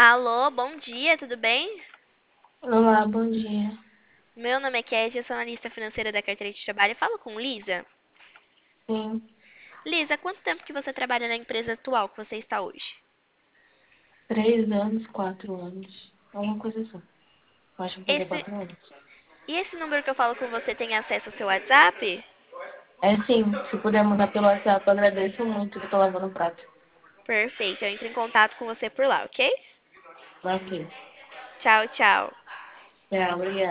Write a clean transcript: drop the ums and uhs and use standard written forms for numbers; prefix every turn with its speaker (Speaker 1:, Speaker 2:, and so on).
Speaker 1: Alô, bom dia, tudo bem?
Speaker 2: Olá, bom dia.
Speaker 1: Meu nome é Kézia, eu sou analista financeira da carteira de trabalho. Eu falo com Lisa.
Speaker 2: Sim,
Speaker 1: Lisa, há quanto tempo que você trabalha na empresa atual que você está hoje?
Speaker 2: 3 anos, 4 anos. Alguma coisa assim. Acho que vai fazer
Speaker 1: Esse,
Speaker 2: 4 anos.
Speaker 1: e esse número que eu falo com você tem acesso ao seu WhatsApp?
Speaker 2: É sim, se puder mandar pelo WhatsApp, eu agradeço muito que eu tô lavando o prato.
Speaker 1: Perfeito, eu entro em contato com você por lá, ok?
Speaker 2: Ok.
Speaker 1: Tchau, tchau.
Speaker 2: É, obrigada.